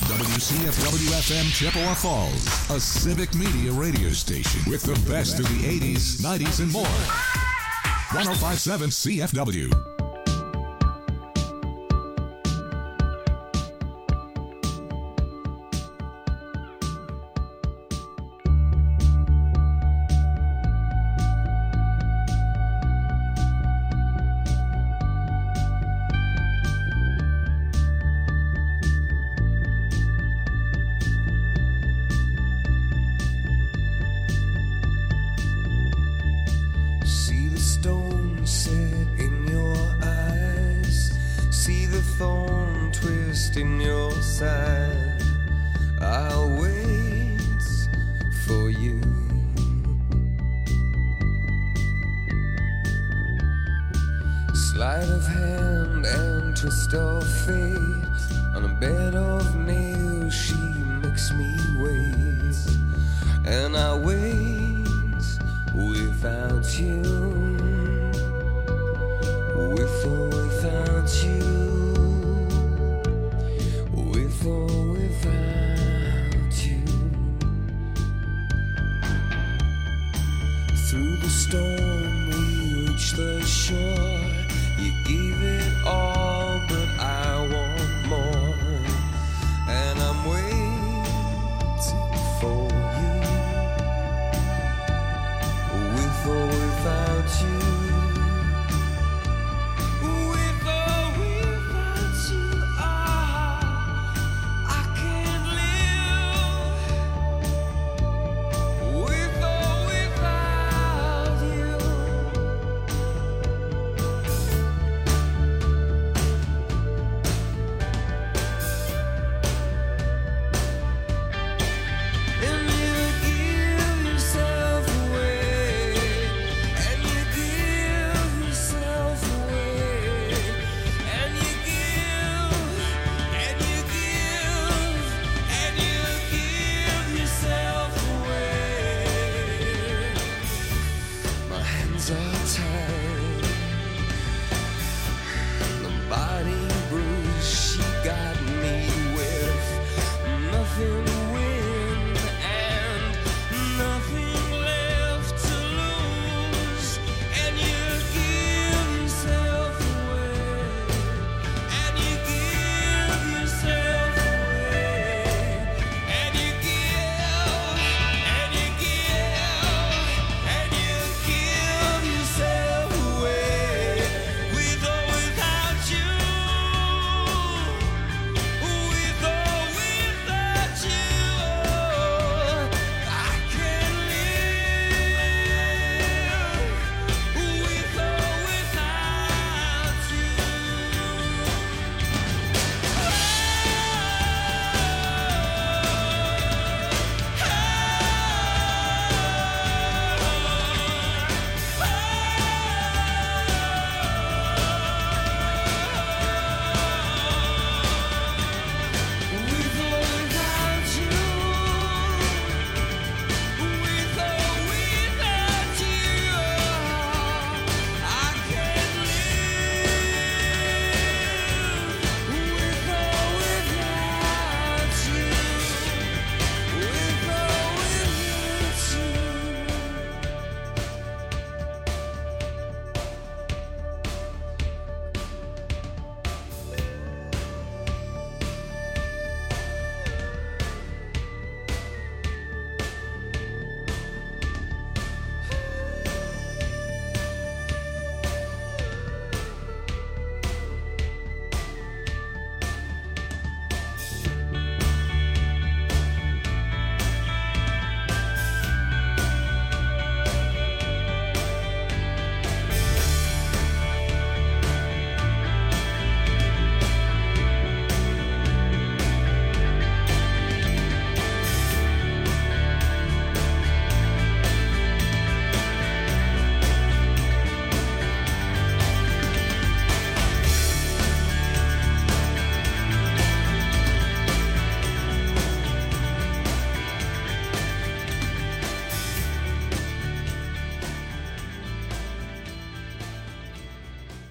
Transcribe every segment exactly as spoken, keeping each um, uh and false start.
W C F W F M Chippewa Falls, a civic media radio station with the best of the eighties, nineties, and more. one oh five point seven C F W.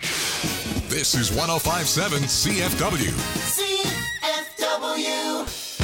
This is one oh five point seven C F W. C F W.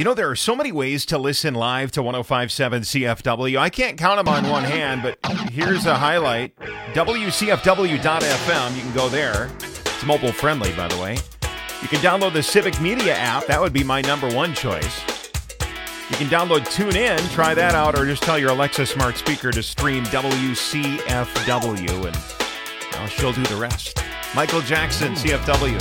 You know, there are so many ways to listen live to one oh five point seven C F W. I can't count them on one hand, but here's a highlight. W C F W dot F M. You can go there. It's mobile friendly, by the way. You can download the Civic Media app. That would be my number one choice. You can download TuneIn, try that out, or just tell your Alexa smart speaker to stream W C F W, and well, she'll do the rest. Michael Jackson, C F W.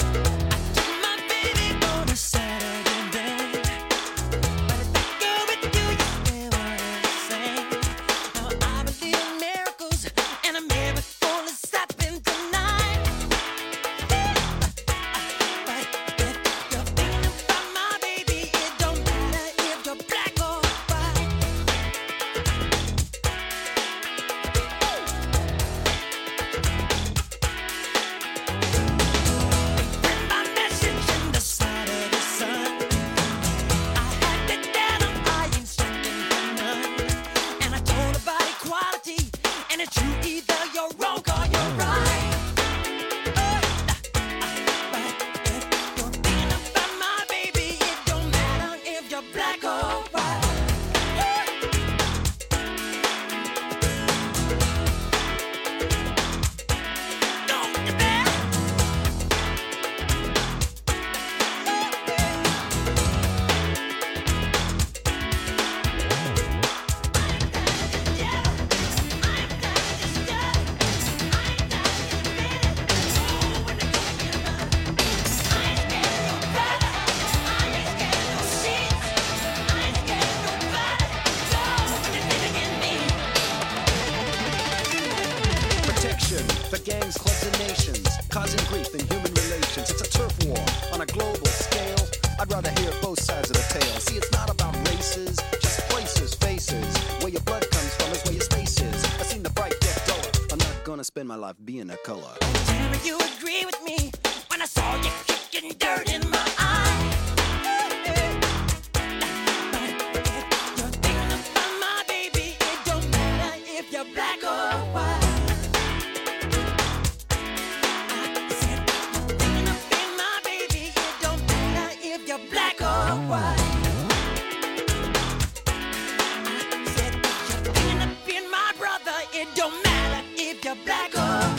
Being a color. Tell me you agree with me when I saw you kicking dirt in my eye. You're thinking about my baby. It don't matter if you're black or white. I said you're thinking about my baby. It don't matter if you're black or white. I said you're thinking of being my brother. It don't matter if you're black or white.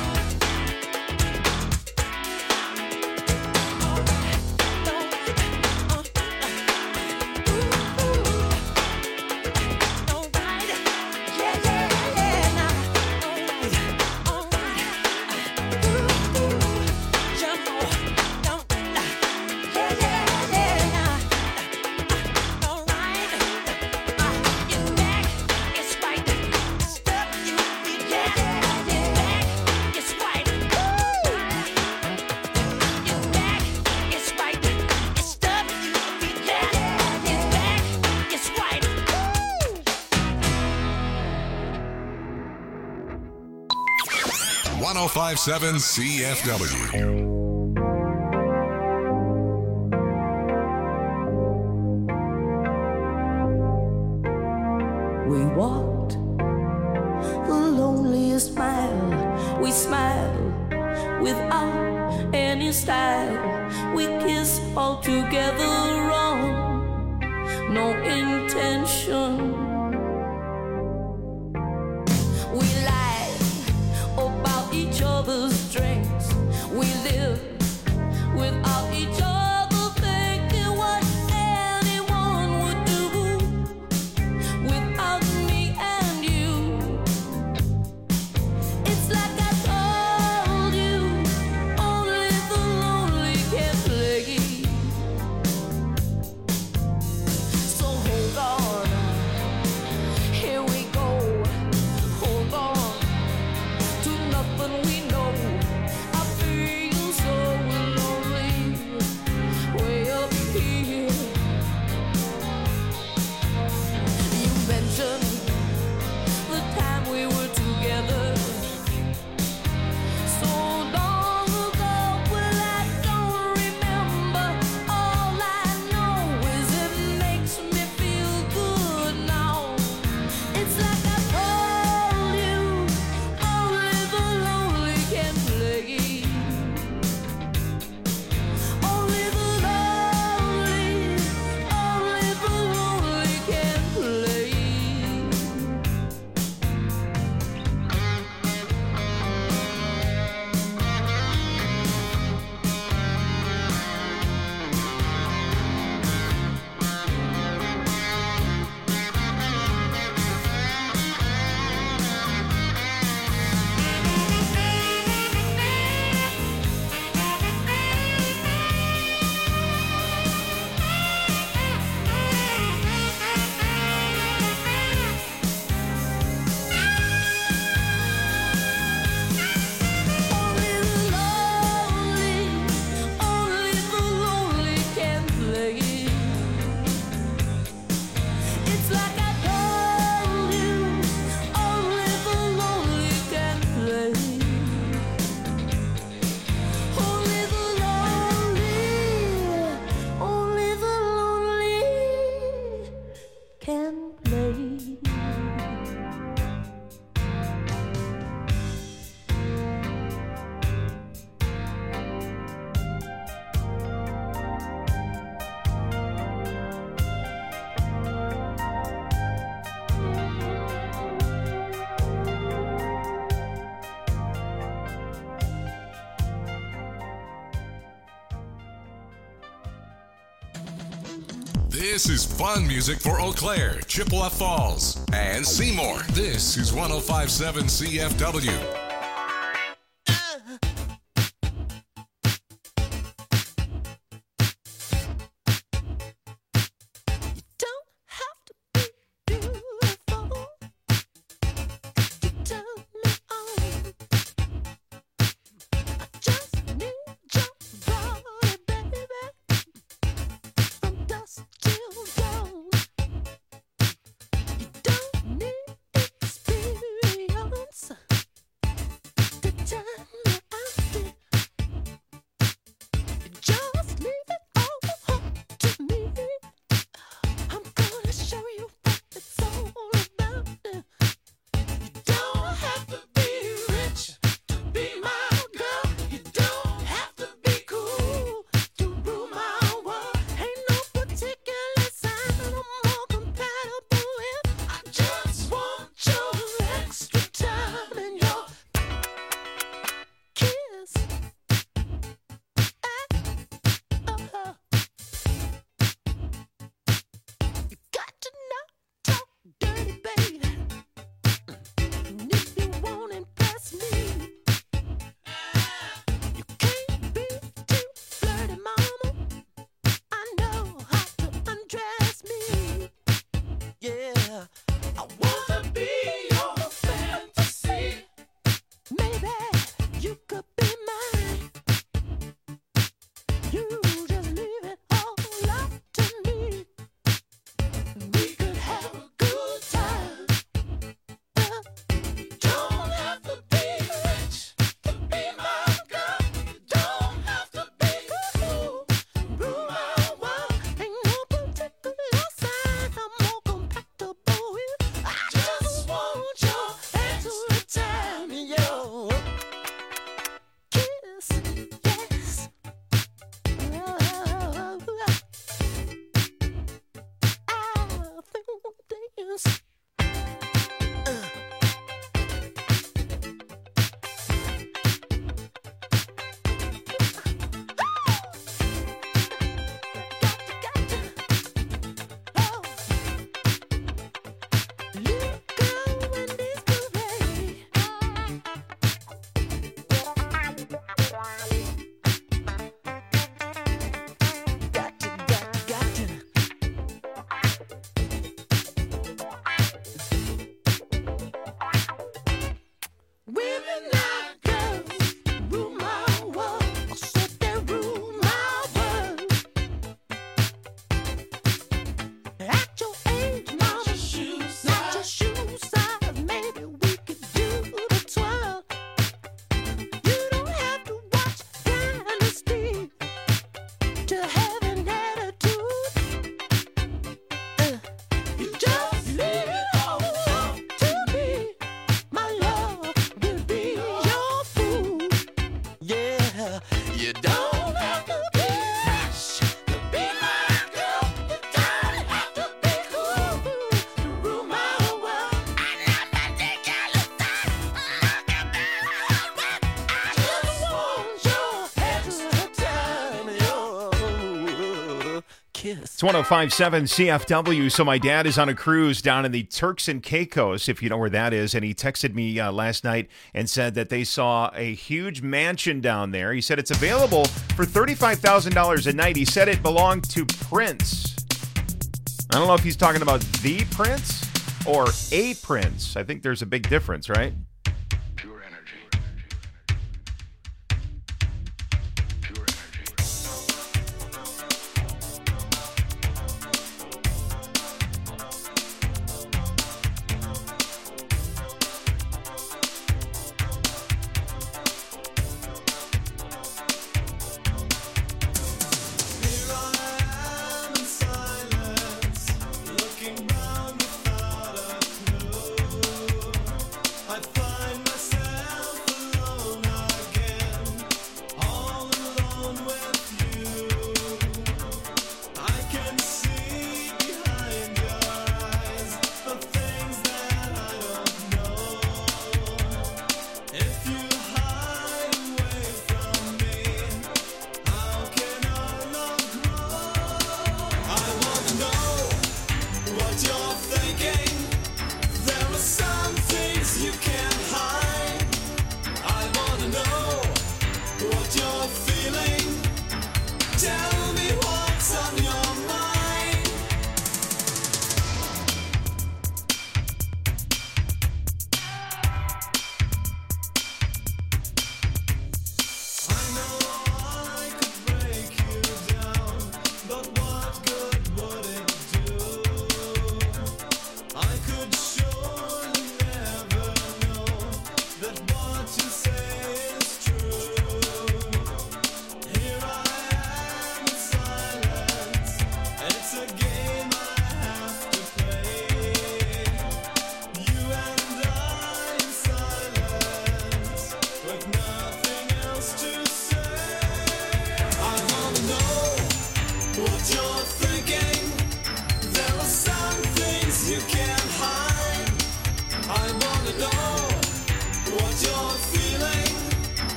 one oh five point seven C F W. We walked the loneliest mile. We smiled without any style. We kissed all together wrong, no intention. We lied about each other's strengths. We lived without each other, thinking what anyone would do without me and you. It's like I told you, only the lonely can play. So hold This is fun music for Eau Claire, Chippewa Falls, and Seymour. This is one oh five point seven C F W. It's one oh five point seven C F W. So my dad is on a cruise down in the Turks and Caicos, if you know where that is. And he texted me uh, last night and said that they saw a huge mansion down there. He said it's available for thirty-five thousand dollars a night. He said it belonged to Prince. I don't know if he's talking about the Prince or a Prince. I think there's a big difference, right? Pure energy. Pure energy. Here I am in silence, looking round without a clue. I thought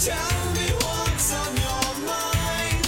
Tell me what's on your mind.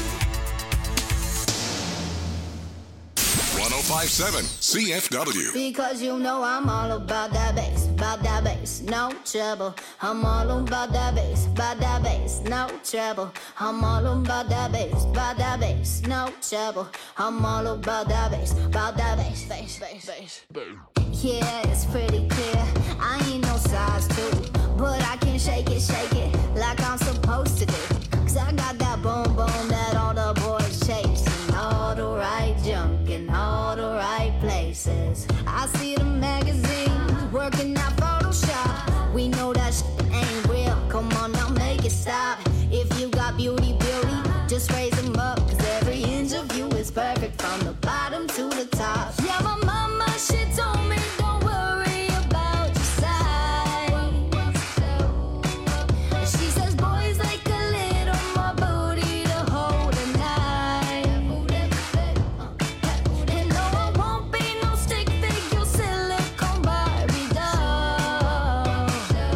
ten fifty-seven C F W. Because you know I'm all about that bass, about that bass, no trouble. I'm all about that bass, about that bass, no trouble. I'm all about that bass, about that bass, no trouble. I'm all about that bass, about that bass, bass, bass, bass. Yeah, it's pretty clear. I ain't no size two, but I can shake it, shake it like I'm supposed to do. Cause I got that boom boom that all the boys chase. All the right junk in all the right places. I see the magazines working out Photoshop. We know that shit ain't real. Come on now, make it stop. If you got beauty, beauty, just raise them up. Cause every inch of you is perfect from the bottom to the top. Yeah, my mama, she told me don't worry about your size. She says boys like a little more booty to hold a knife. And no, I won't be no stick figure silicone Barbie doll.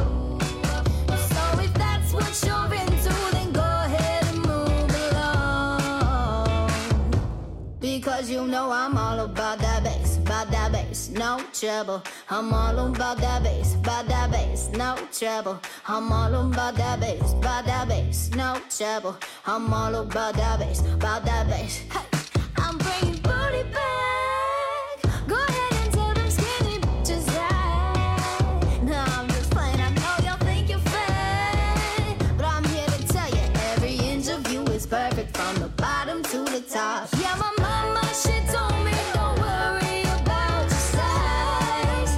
So if that's what you're into, then go ahead and move along. Because you know I'm all about that bass, about that bass, no trouble. I'm all about that bass, about that bass, no trouble. I'm all about that bass, about that bass, no trouble. I'm all about that bass, about that bass. Hey, I'm bringing booty back. Go ahead and tell them skinny bitches that. No, I'm just playing. I know y'all think you're fat, but I'm here to tell you every inch of you is perfect from the bottom to the top. Yeah, my mama, she told me don't worry about your size.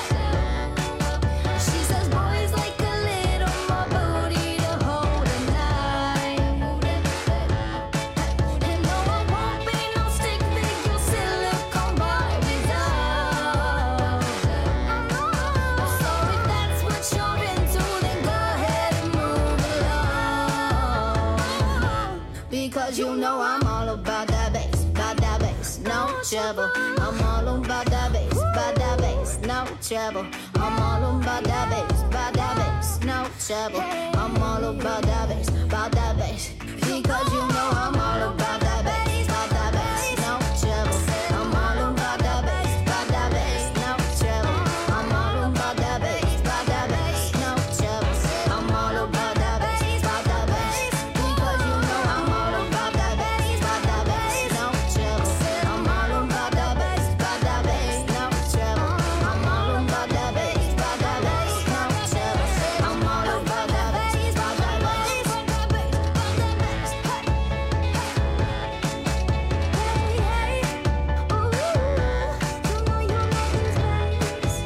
She says boys like a little more booty to hold a knife. And no, I won't be no stick figure silicone Barbie doll. So if that's what you're into, then go ahead and move along. Because you know I'm all about that bass, about that bass, no trouble. I'm all about that bass, about that bass, no trouble. I'm all about that bass, about that bass, no trouble. I'm all about that bass, about that bass. Because you know I'm all about that bass, about that bass, no trouble. I'm all about that bass, about that bass, no trouble. I'm all about that bass, about that bass, no trouble. I'm all about that bass, about that bass. Because you know I'm all about that bass, about that bass, no trouble. I'm all about that bass, about that bass, no trouble. I'm all about that bass, about that bass, no trouble. I'm all about that bass, about that bass, about that bass, about that bass. Hey, hey, ooh, you know you love this bass.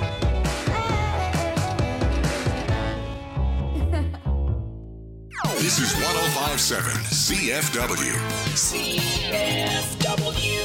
Hey. This is ten fifty-seven C F W. C F W.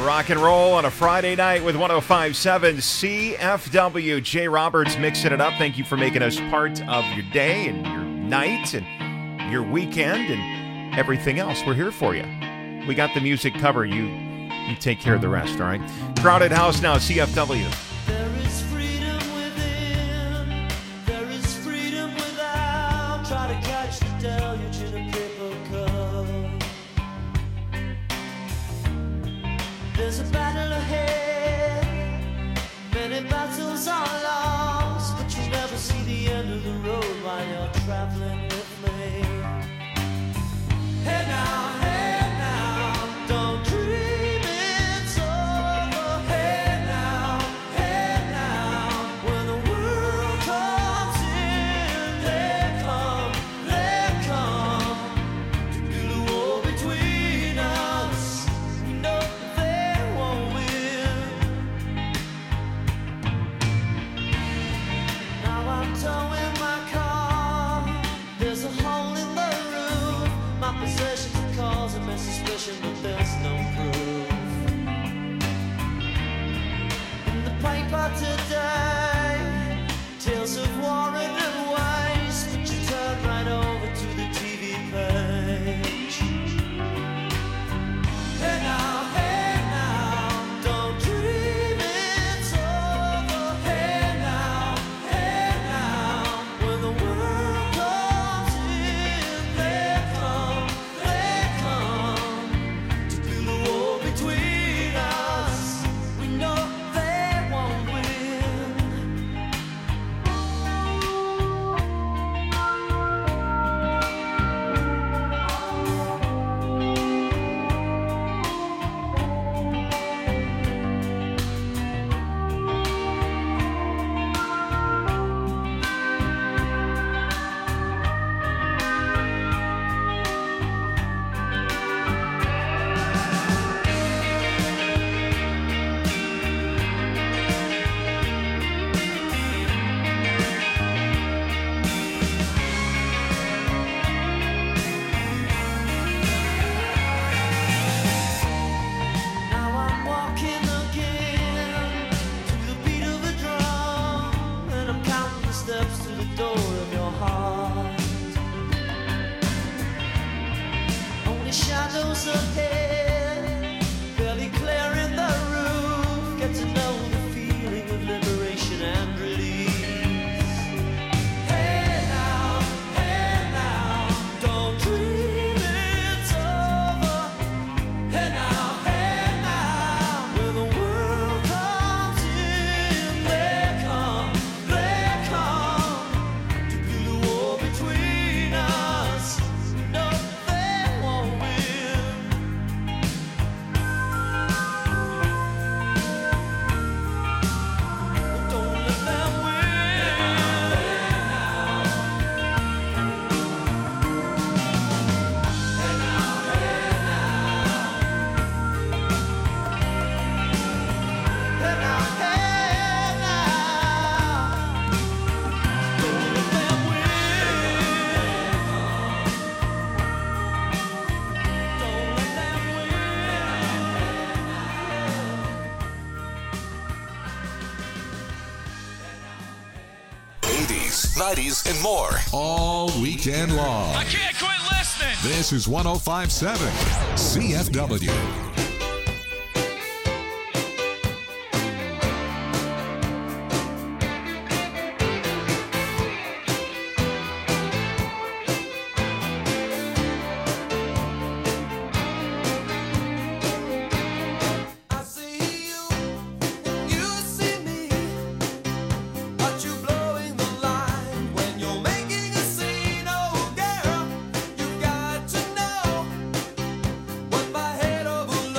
Rock and roll on a Friday night with one oh five point seven C F W. Jay Roberts mixing it up. Thank you for making us part of your day and your night and your weekend and everything else. We're here for you. We got the music covered. You, you take care of the rest, all right? Crowded House now, C F W. There is freedom within, there is freedom without. Try to catch the deluge in a paper cup. There's a battle ahead, many battles are lost, but you never see the end of the road while you're traveling with me. Hey now, hey now, don't dream it's over. Hey now, hey now, when the world comes in, they come, they come to build a wall between us. We know they won't win. Now I'm towing my car. There's a hole in the roof. My possessions are causing me suspicion, but there's no proof. In the paper today, tales of war and waste, but you turn right over to the T V page. Hey now, hey now, don't dream it's over. Hey now, hey now, when the world comes in, they come, they come to build a wall between us. We know they won't win. Now I'm walking again to the beat of a drum, and I'm counting the steps to the door of your heart. Only shadows ahead, barely clearing the roof. Get to know the feeling of liberation and release. Hey now, hey now, don't dream it's over. Hey now, hey now, when the world comes in, they come, they come to build a wall between us. No, they won't win. Don't let them win. Hey now, hey now, don't let them win. Don't let them eighties, nineties, and more. All weekend long. I can't quit listening. This is one oh five point seven C F W. I see you, and you see me, but you blowing the line when you're making a scene. Oh girl, you got to know what my head overloads.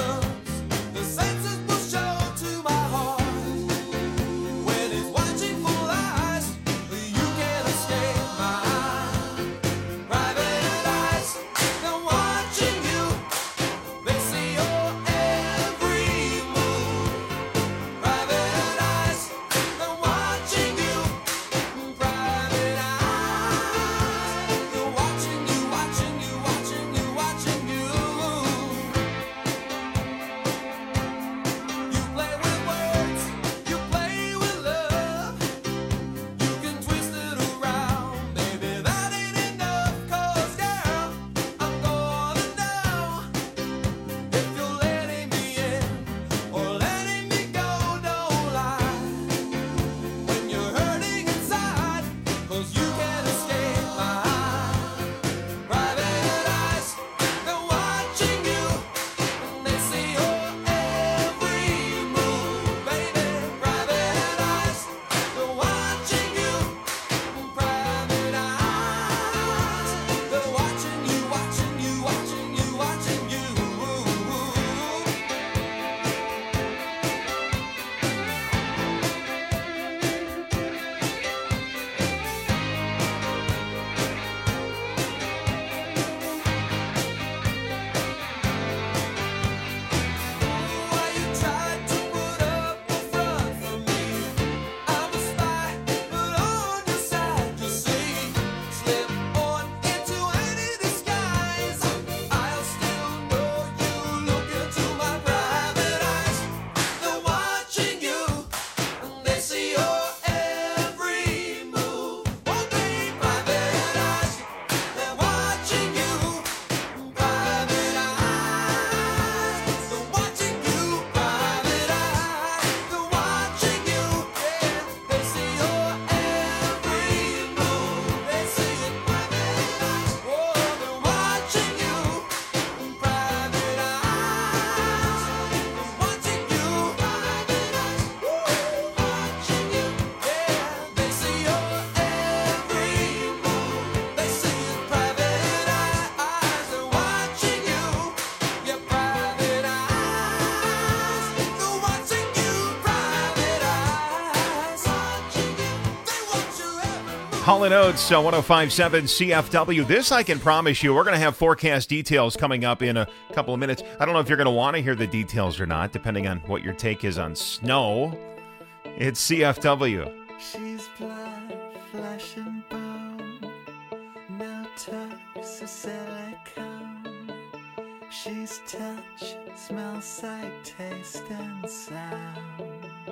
Hall and Oates, uh, one oh five point seven C F W. This I can promise you. We're going to have forecast details coming up in a couple of minutes. I don't know if you're going to want to hear the details or not, depending on what your take is on snow. It's C F W. She's blood, flesh and bone, no tox or silicone. She's touch, smell, sight, taste, and sound.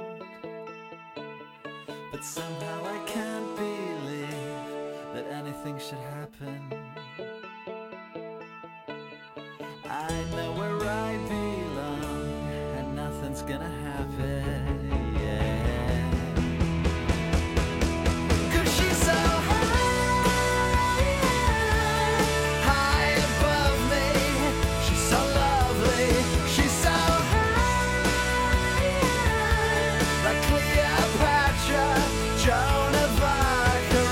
But somehow I can't believe that anything should happen. I know where I belong, and nothing's gonna happen, yeah. 'Cause she's so high, high above me. She's so lovely, she's so high, like Cleopatra, Joan of Arc, or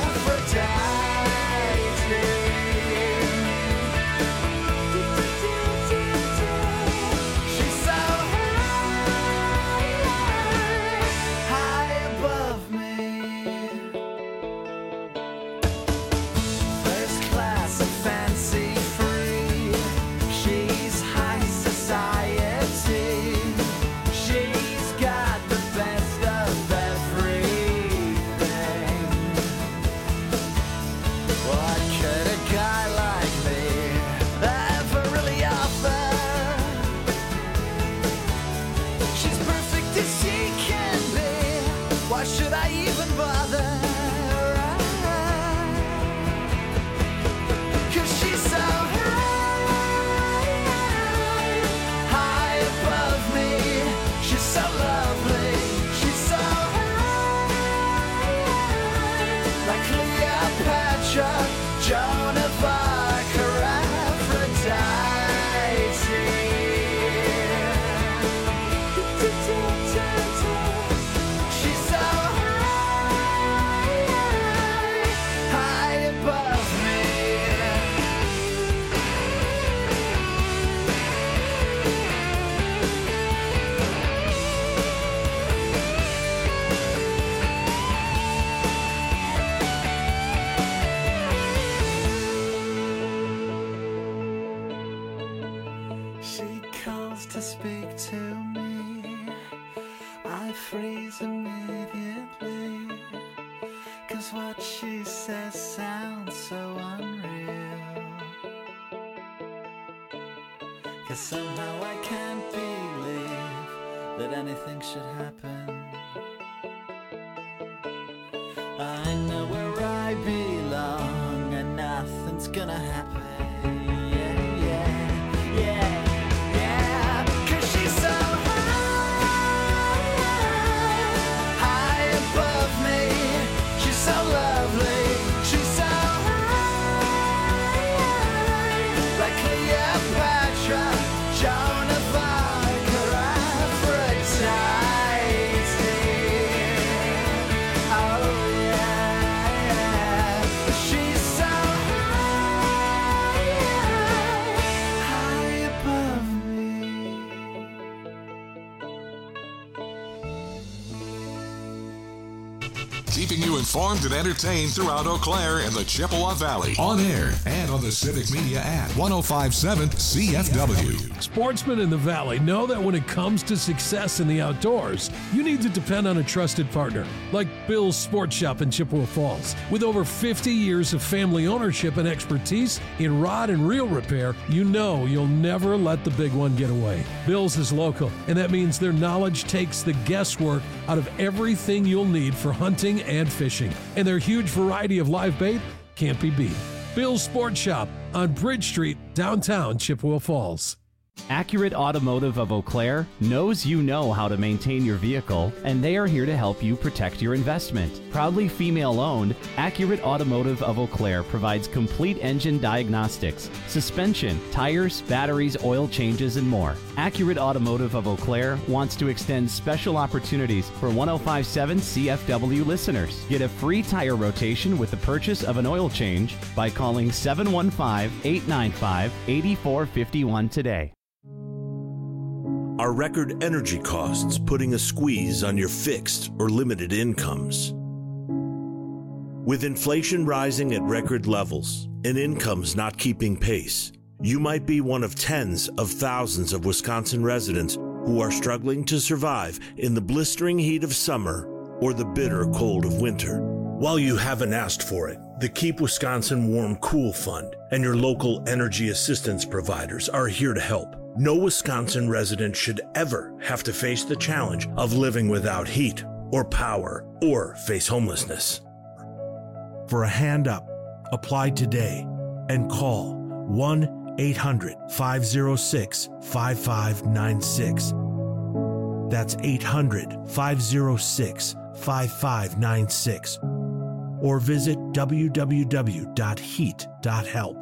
Aphrodite. She's so high, high above me. First class and fancy free. She's high society. She's got the best of everything. What could a guy like me ever really offer? She's perfect as she can be. Why should I even bother? 'Cause she's so high, high above me. She's so lovely. She's so high, like Cleopatra, Joan of Arc, or Aphrodite. She's so high, high above me. She calls to speak to me. I freeze immediately. 'Cause what she says sounds so unreal. 'Cause somehow I can't believe that anything should happen. I know where I belong, and nothing's gonna happen. Yeah, yeah, yeah, yeah. 'Cause she's so high, high above me. She's so lovely. She's so high, like Cleopatra, Joan of Arc, or Aphrodite. Oh yeah, she's so high, high above me. Keeping you informed and entertained throughout Eau Claire and the Chippewa Valley. On air and on the Civic Media app. one oh five point seven C F W. Sportsmen in the Valley know that when it comes to success in the outdoors, you need to depend on a trusted partner like Bill's Sports Shop in Chippewa Falls. With over fifty years of family ownership and expertise in rod and reel repair, you know you'll never let the big one get away. Bill's is local, and that means their knowledge takes the guesswork out of everything you'll need for hunting and fishing. And their huge variety of live bait can't be beat. Bill's Sports Shop on Bridge Street, downtown Chippewa Falls. Accurate Automotive of Eau Claire knows you know how to maintain your vehicle, and they are here to help you protect your investment. Proudly female-owned, Accurate Automotive of Eau Claire provides complete engine diagnostics, suspension, tires, batteries, oil changes, and more. Accurate Automotive of Eau Claire wants to extend special opportunities for one oh five point seven C F W listeners. Get a free tire rotation with the purchase of an oil change by calling seven one five, eight nine five, eight four five one today. Are record energy costs putting a squeeze on your fixed or limited incomes? With inflation rising at record levels and incomes not keeping pace, you might be one of tens of thousands of Wisconsin residents who are struggling to survive in the blistering heat of summer or the bitter cold of winter. While you haven't asked for it, the Keep Wisconsin Warm Cool Fund and your local energy assistance providers are here to help. No Wisconsin resident should ever have to face the challenge of living without heat or power or face homelessness. For a hand up, apply today and call one eight hundred, five oh six, five five nine six. That's eight hundred, five oh six, five five nine six. Or visit w w w dot heat dot help.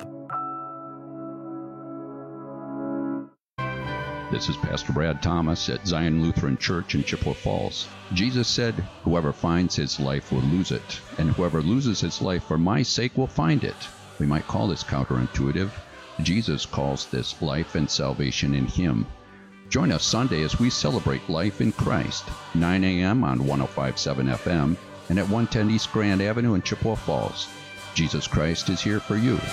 This is Pastor Brad Thomas at Zion Lutheran Church in Chippewa Falls. Jesus said, "Whoever finds his life will lose it, and whoever loses his life for my sake will find it." We might call this counterintuitive. Jesus calls this life and salvation in him. Join us Sunday as we celebrate life in Christ, nine a.m. on one oh five point seven F M and at one ten East Grand Avenue in Chippewa Falls. Jesus Christ is here for you.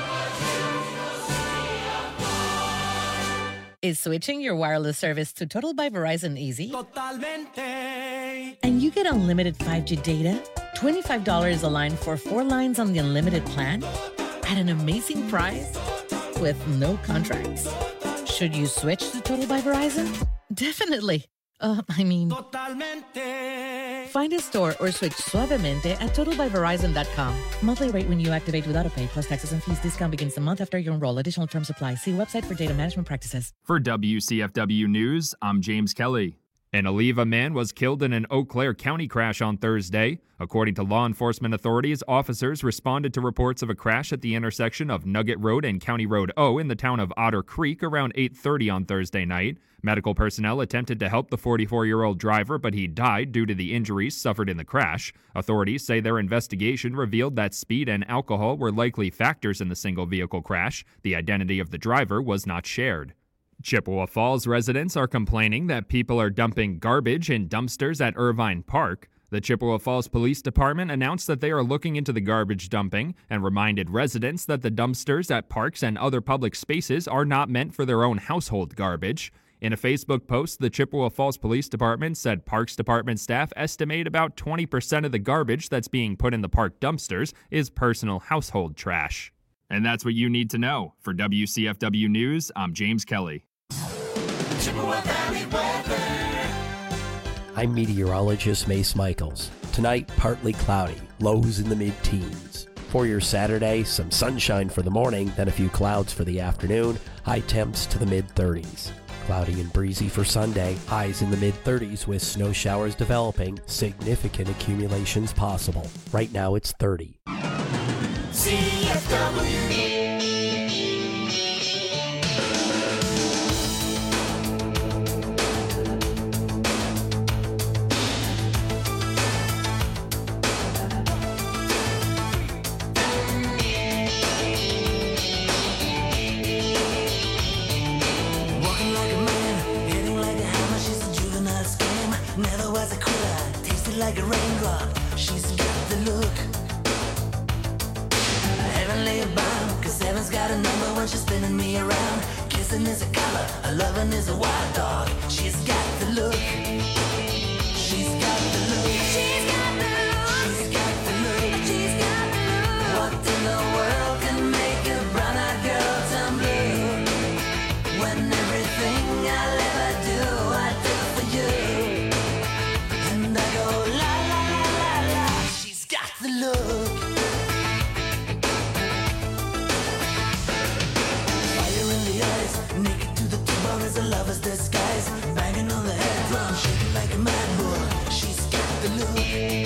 Is switching your wireless service to Total by Verizon easy? Totalmente. And you get unlimited five G data, twenty-five dollars a line for four lines on the unlimited plan, at an amazing price, with no contracts. Should you switch to Total by Verizon? Definitely. Uh, I mean... Totalmente. Find a store or switch suavemente at total by verizon dot com. Monthly rate when you activate without a pay, plus taxes and fees. Discount begins the month after you enroll. Additional terms apply. See website for data management practices. For W C F W News, I'm James Kelly. An Oliva man was killed in an Eau Claire County crash on Thursday. According to law enforcement authorities, officers responded to reports of a crash at the intersection of Nugget Road and County Road O in the town of Otter Creek around eight thirty on Thursday night. Medical personnel attempted to help the forty-four-year-old driver, but he died due to the injuries suffered in the crash. Authorities say their investigation revealed that speed and alcohol were likely factors in the single-vehicle crash. The identity of the driver was not shared. Chippewa Falls residents are complaining that people are dumping garbage in dumpsters at Irvine Park. The Chippewa Falls Police Department announced that they are looking into the garbage dumping and reminded residents that the dumpsters at parks and other public spaces are not meant for their own household garbage. In a Facebook post, the Chippewa Falls Police Department said Parks Department staff estimate about twenty percent of the garbage that's being put in the park dumpsters is personal household trash. And that's what you need to know. For W C F W News, I'm James Kelly. Chippewa Valley weather. I'm meteorologist Mace Michaels. Tonight, partly cloudy, lows in the mid-teens. For your Saturday, some sunshine for the morning, then a few clouds for the afternoon, high temps to the mid-thirties. Cloudy and breezy for Sunday, highs in the mid-thirties with snow showers developing, significant accumulations possible. Right now it's thirty. C F W. Like a raindrop, she's got the look. Heavenly bound, cause heaven's got a number when she's spinning me around. Kissing is a color, a loving is a wild dog. She's got the look. She's got the look. She's got the look. She's got the look. She's got the look. What in the world can make a brown-eyed girl turn blue? When everything I'll ever do, I do for you. And I go la la la la la. She's got the look. Fire in the eyes, naked to the T-bone as a lover's disguise. Banging on the head drum, shaking like a mad bull. She's got the look.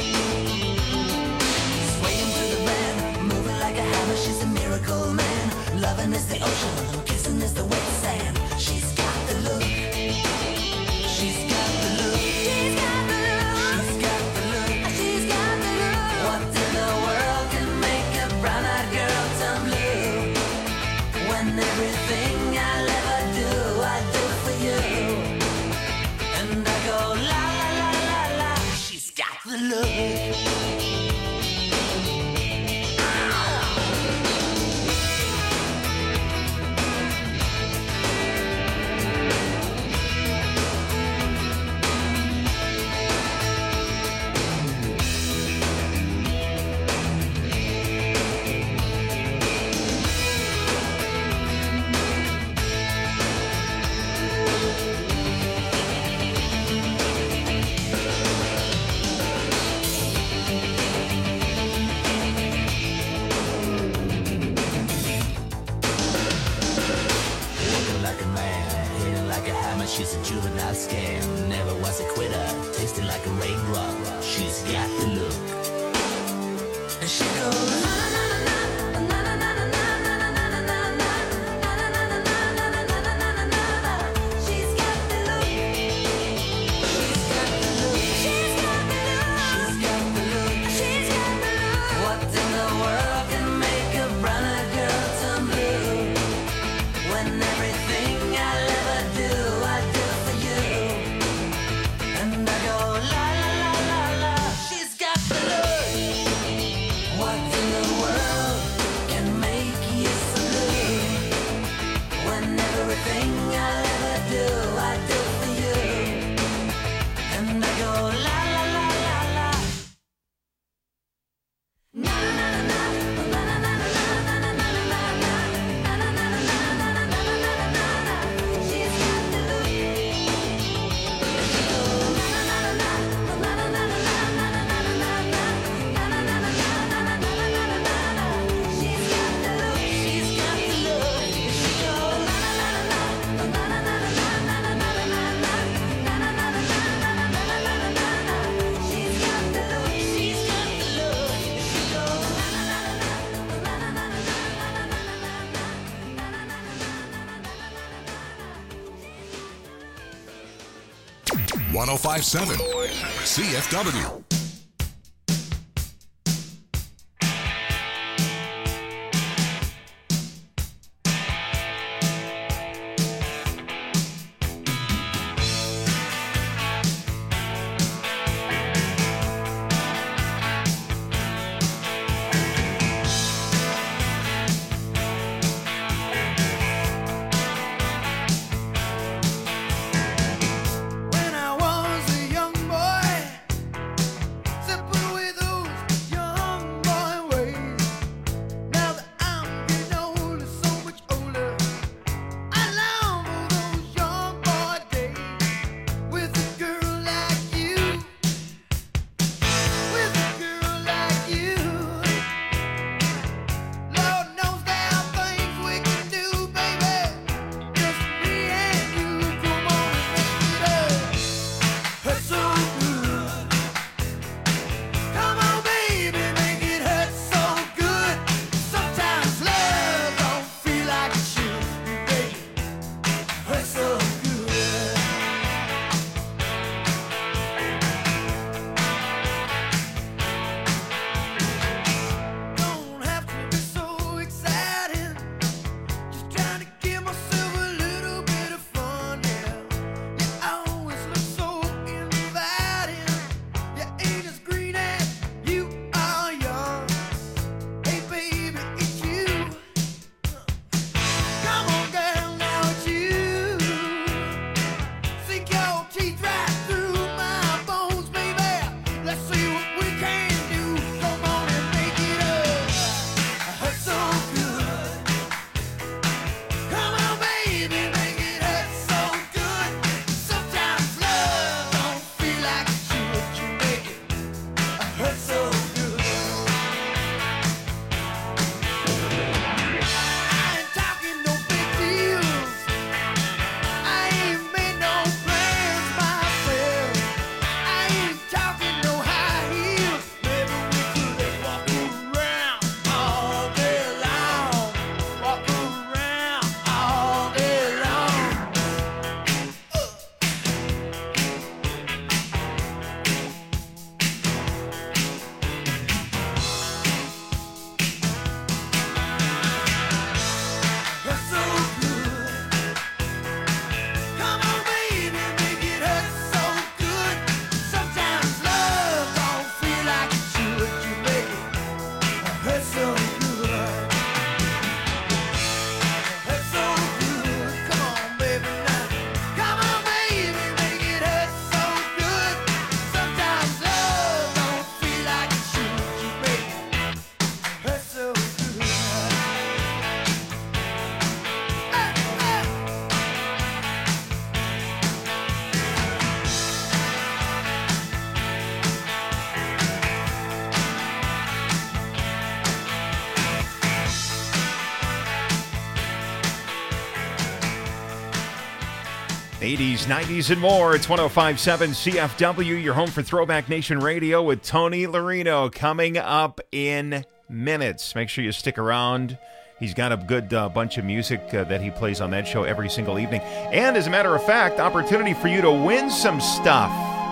Swaying through the band, moving like a hammer. She's a miracle man. Loving is the ocean, kissing is the wet sand. She's got the look. She's got the look. She's got the look. She's got the look. She's got the look. What in the world can make a brown-eyed girl turn blue? When everything I'll ever do, I do for you. And I go la la la la la. She's got the look. world can make a brother girl turn blue. When everything I'll ever do, I do for you. And I go la la la la la. She's got the look. What in the world can make you so blue? When everything I'll ever do, I do for you. And I go la la la la la. Na na na na na na na na na na na na. She's got the look. She goes na na na na na na na na na na na na. She's got the look. She's got the look. She goes na na na na na na na na na na na na na. She's got the look. She's got the look. She goes na na na na na na na na one oh five point seven C F W. When I was a young boy, eighties, nineties, and more. It's one oh five point seven C F W, your home for Throwback Nation Radio with Tony Larino coming up in minutes. Make sure you stick around. He's got a good uh, bunch of music uh, that he plays on that show every single evening. And as a matter of fact, opportunity for you to win some stuff.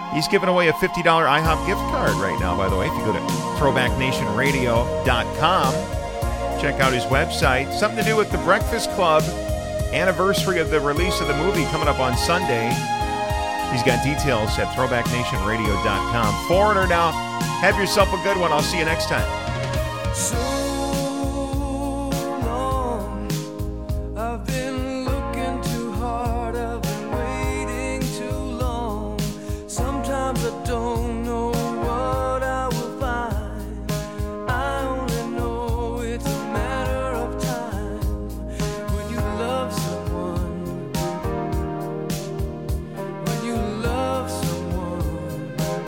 He's giving away a fifty dollars IHOP gift card right now, by the way. If you go to throwback nation radio dot com, check out his website. Something to do with the Breakfast Club anniversary of the release of the movie coming up on Sunday. He's got details at throwback nation radio dot com. Foreigner now. Have yourself a good one. I'll see you next time. So long, I've been looking too hard, I've been waiting too long. Sometimes I don't know what I will find. I only know it's a matter of time. When you love someone, when you love someone,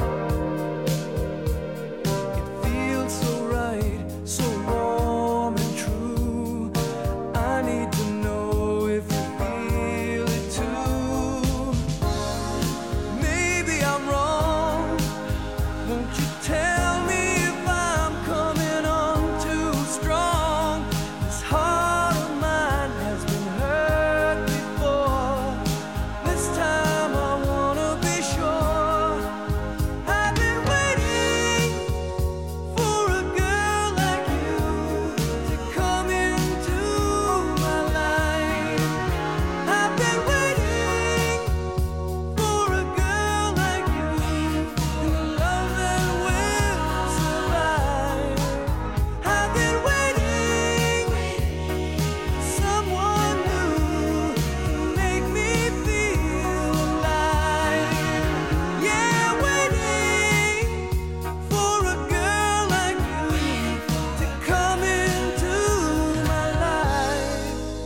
it feels so right, so warm and true. I need to know if you feel it too. Maybe I'm wrong. Won't you tell me if I'm coming on too strong? This heart of mine has been hurt before. This time I wanna be sure. I've been waiting for a girl like you to come into my life. I've been waiting for a girl like you, and a love that will survive. I've been waiting for someone new to make me feel alive. Yeah, waiting for a girl like you to come into my life.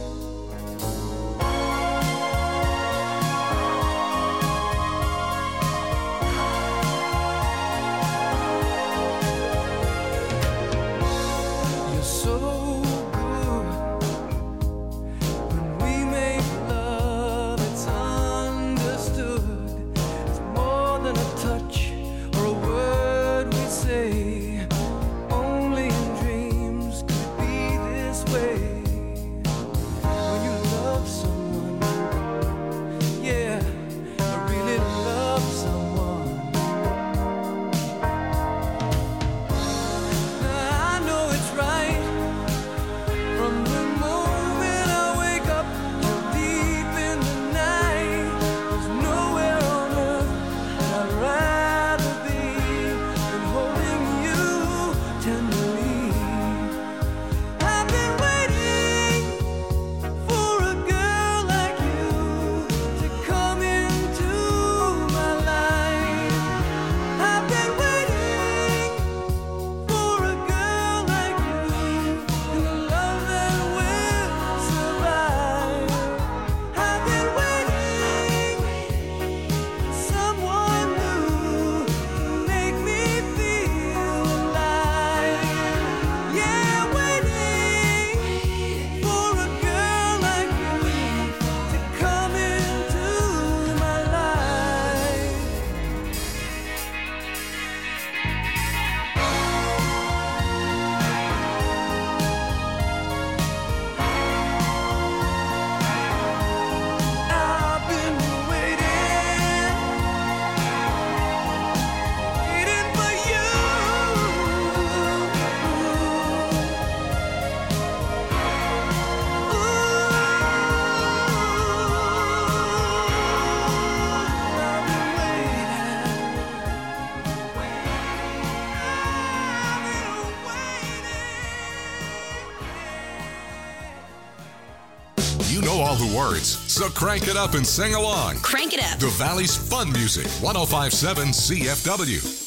You're so good. When we make love, it's understood. It's more than a touch or a word we say. Only in dreams could it be this way. When you love someone, yeah, I really love someone. I know it's right from the moment I wake up till deep in the night. There's nowhere on earth that I'd rather be than holding you tenderly. I've been waiting for a girl like you to come into my life. I've been waiting for a girl like you, and a love that will survive. I've been waiting for someone new to make me feel alive. Yeah, waiting for a girl like you to come into my life. I've been waiting, waiting for you. I've been You know all the words, so crank it up and sing along. Crank it up. The Valley's fun music, one oh five point seven C F W.